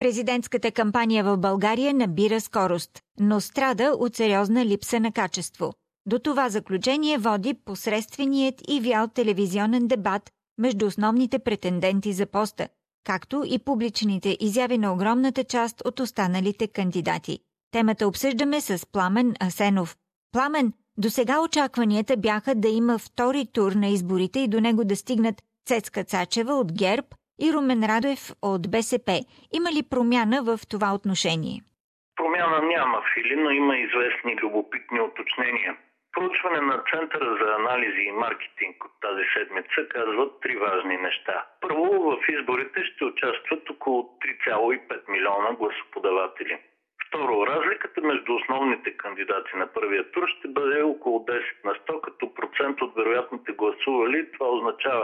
Президентската кампания в България набира скорост, но страда от сериозна липса на качество. До това заключение води посредственият и вял телевизионен дебат между основните претенденти за поста, както и публичните изяви на огромната част от останалите кандидати. Темата обсъждаме с Пламен Асенов. Пламен, досега очакванията бяха да има втори тур на изборите и до него да стигнат Цецка Цачева от ГЕРБ и Румен Радев от БСП. Има ли промяна в това отношение? Промяна няма, Фили, но има известни любопитни уточнения. Проучване на Центъра за анализи и маркетинг от тази седмица казват три важни неща. Първо, в изборите ще участват около 3,5 милиона гласоподаватели. Второ, разликата между основните кандидати на първия тур ще бъде около 10 на 100, като процент от вероятните гласували. Това означава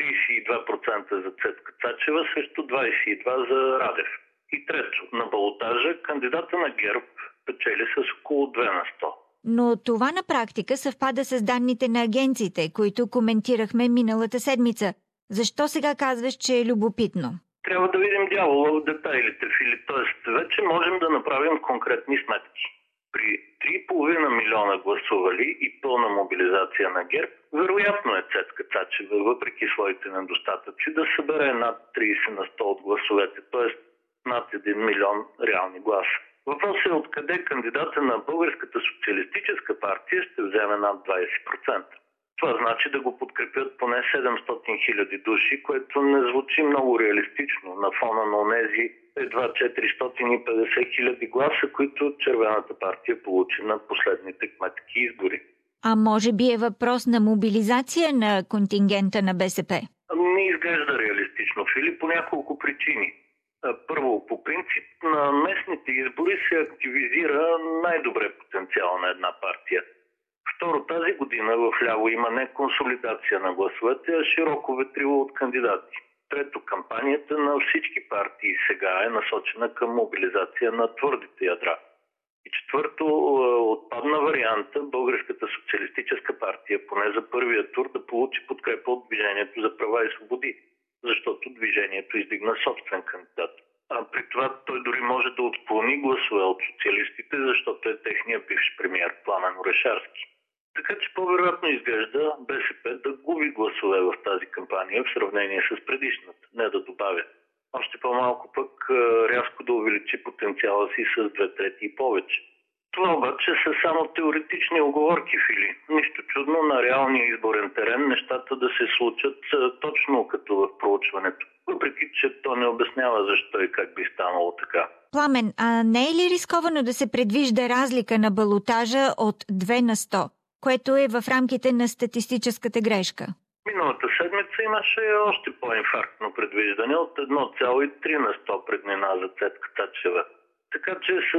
32% за Цецка Цачева срещу 22% за Радев. И трето, на балотажа кандидата на ГЕРБ печели с около 2 на 100. Но това на практика съвпада с данните на агенциите, които коментирахме миналата седмица. Защо сега казваш, че е любопитно? Трябва да видим дявола в детайлите, Фили. Т.е. вече можем да направим конкретни сметки. При 3,5 милиона гласували и пълна мобилизация на ГЕРБ, вероятно е Цецка Цачева, въпреки своите недостатъци, да събере над 30 на 100 от гласовете, т.е. над 1 милион реални гласа. Въпросът е откъде кандидата на Българската социалистическа партия ще вземе над 20%. Това значи да го подкрепят поне 700 хиляди души, което не звучи много реалистично на фона на онези едва 450 хиляди гласа, които Червената партия получи на последните кметски избори. А може би е въпрос на мобилизация на контингента на БСП? Не изглежда реалистично, Фили, по няколко причини. Първо, по принцип на местните избори се активизира най-добре потенциал на една партия. Второ, тази година в ляво има не консолидация на гласовете, а широко ветрило от кандидати. Трето, кампанията на всички партии сега е насочена към мобилизация на твърдите ядра. И четвърто, отпадна варианта Българската социалистическа партия, поне за първия тур, да получи подкрепа от Движението за права и свободи, защото движението издигна собствен кандидат. А при това той дори може да отклони гласове от социалистите, защото е техният бивш премиер Пламен Орешарски. Така че по-вероятно изглежда БСП да губи гласове в тази кампания в сравнение с предишната, не да добавя. Още по-малко пък рязко да увеличи потенциала си с 2/3 и повече. Това обаче са само теоретични уговорки, Фили. Нищо чудно на реалния изборен терен нещата да се случат точно като в проучването. Въпреки че то не обяснява защо и как би станало така. Пламен, а не е ли рисковано да се предвижда разлика на балотажа от 2 на 100, което е в рамките на статистическата грешка? Миналата седмица имаше още по-инфарктно предвиждане от 1,3 на 100 преднина за Цецка Цачева. Така че с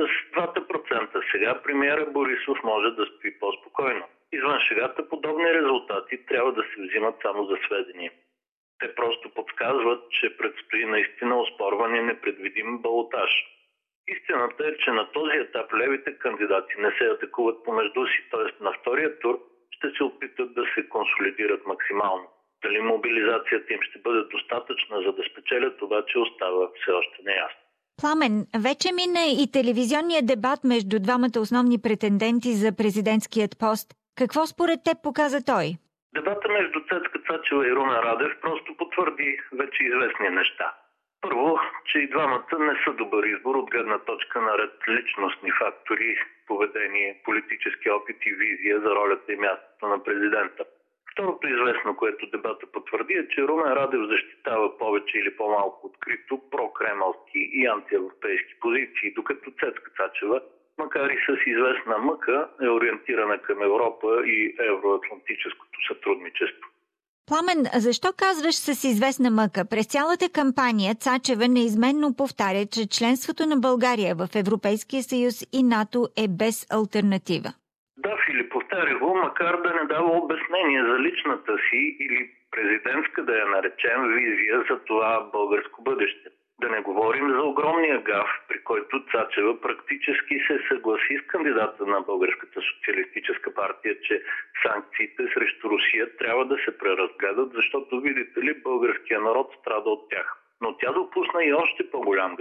2% сега премиера Борисов може да спи по-спокойно. Извън шегата подобни резултати трябва да се взимат само за сведение. Те просто подсказват, че предстои наистина оспорван и непредвидим балотаж. Истината е, че на този етап левите кандидати не се атакуват помежду си, т.е. на втория тур ще се опитат да се консолидират максимално. Дали мобилизацията им ще бъде достатъчна, за да спечелят, обаче остава все още неясно. Пламен, вече мина и телевизионният дебат между двамата основни претенденти за президентският пост. Какво според теб показа той? Дебата между Цецка Цачева и Румен Радев просто потвърди вече известни неща. Първо, че и двамата не са добър избор от гледна точка на ред личностни фактори, поведение, политически опит и визия за ролята и мястото на президента. Второто известно, което дебата потвърди, е, че Румен Радев защитава повече или по-малко открито прокремълски и антиевропейски позиции, докато Цецка Цачева, макар и с известна мъка, е ориентирана към Европа и евроатлантическото сътрудничество. Пламен, защо казваш с известна мъка? През цялата кампания Цачева неизменно повтаря, че членството на България в Европейския съюз и НАТО е без алтернатива. Да, Филип, повтаря го, макар да не дава обяснение за личната си или президентска, да я наречем, визия за това българско бъдеще. Да не говорим за огромния гаф, при който Цачева практически се съгласи с кандидата на Българската социалистическа партия, че санкциите срещу Русия трябва да се преразгледат, защото, видите ли, българския народ страда от тях. Но тя допусна и още по-голям гаф.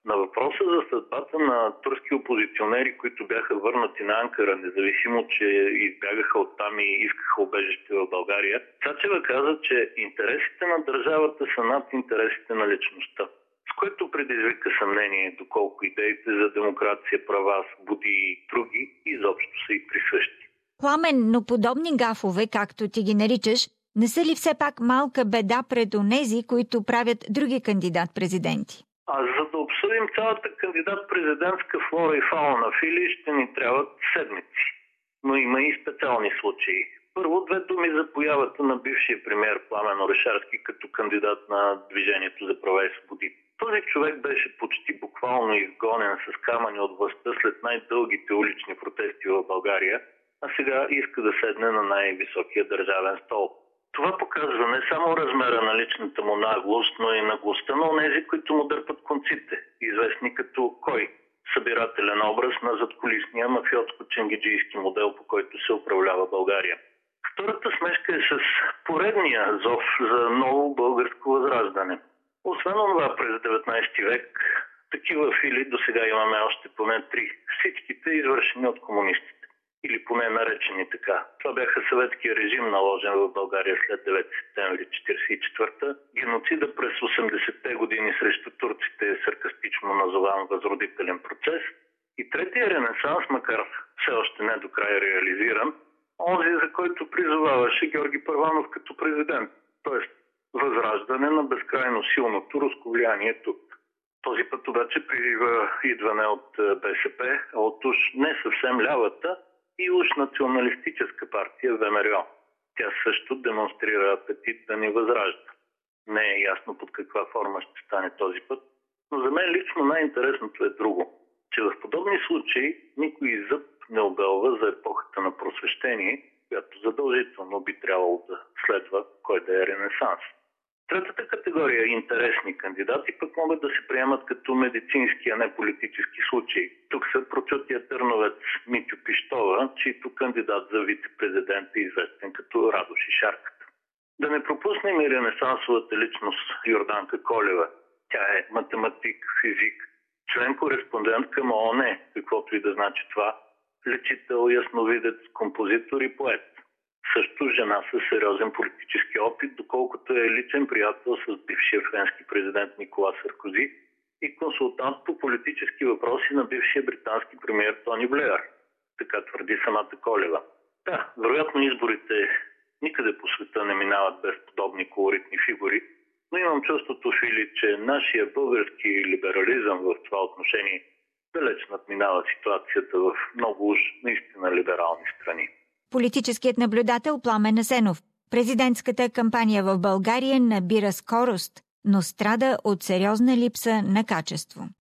На въпроса за съдбата на турски опозиционери, които бяха върнати на Анкара, независимо че избягаха оттам и искаха убежище в България, Цачева каза, че интересите на държавата са над интересите на личността, с което предизвика съмнение доколко идеите за демокрация, права, свободи и други изобщо са и присъщи. Пламен, но подобни гафове, както ти ги наричаш, не са ли все пак малка беда пред онези, които правят други кандидат-президенти? А за да обсъдим цялата кандидат-президентска флора и фауна, Фили, ще ни трябват седмици. Но има и специални случаи. Първо, 2 думи за появата на бившия премиер Пламен Орешарски като кандидат на Движението за права и свободи. Този човек беше почти буквално изгонен с камъни от властта след най-дългите улични протести в България, а сега иска да седне на най-високия държавен стол. Това показва не само размера на личната му наглост, но и наглостта на онези, които му дърпат конците, известни като кой? Събирателен образ на задкулисния мафиотско-ченгиджийски модел, по който се управлява България. Втората смешка е с поредния зов за ново българско възраждане. Освен това през 19 век, такива фили до сега имаме още поне 3. Всичките извършени от комунистите. Или поне наречени така. Това бяха съветския режим, наложен в България след 9 септември 1944, геноцида през 80-те години срещу турците е саркастично назован възродителен процес и третия ренесанс, макар все още не до края реализиран, онзи, за който призоваваше Георги Първанов като президент, т.е. възраждане на безкрайно силното руско влияние тук. Този път обаче призива идване от БСП, а от уж не съвсем лявата и уж националистическа партия ВМРО. Тя също демонстрира апетит да ни възражда. Не е ясно под каква форма ще стане този път, но за мен лично най-интересното е друго, че в подобни случаи никой зъб не обелва за епохата на просвещение, която задължително би трябвало да следва кой да е ренесанс. Третата категория интересни кандидати пък могат да се приемат като медицински, а не политически случаи. Тук са прочутия търновец Митю Пищова, чийто кандидат за вице-президент е известен като Радош и Шарката. Да не пропуснем и ренесансовата личност Йорданка Колева. Тя е математик, физик, член-кореспондент към ООН, каквото и да значи това, лечител, ясновидец, композитор и поет. Също жена с сериозен политически опит, доколкото е личен приятел с бившия френски президент Никола Саркози и консултант по политически въпроси на бившия британски премиер Тони Блеър. Така твърди самата Колева. Да, вероятно изборите никъде по света не минават без подобни колоритни фигури, но имам чувството, Фили, че нашия български либерализъм в това отношение далеч надминава ситуацията в много уж наистина либерални страни. Политическият наблюдател Пламен Асенов. Президентската кампания в България набира скорост, но страда от сериозна липса на качество.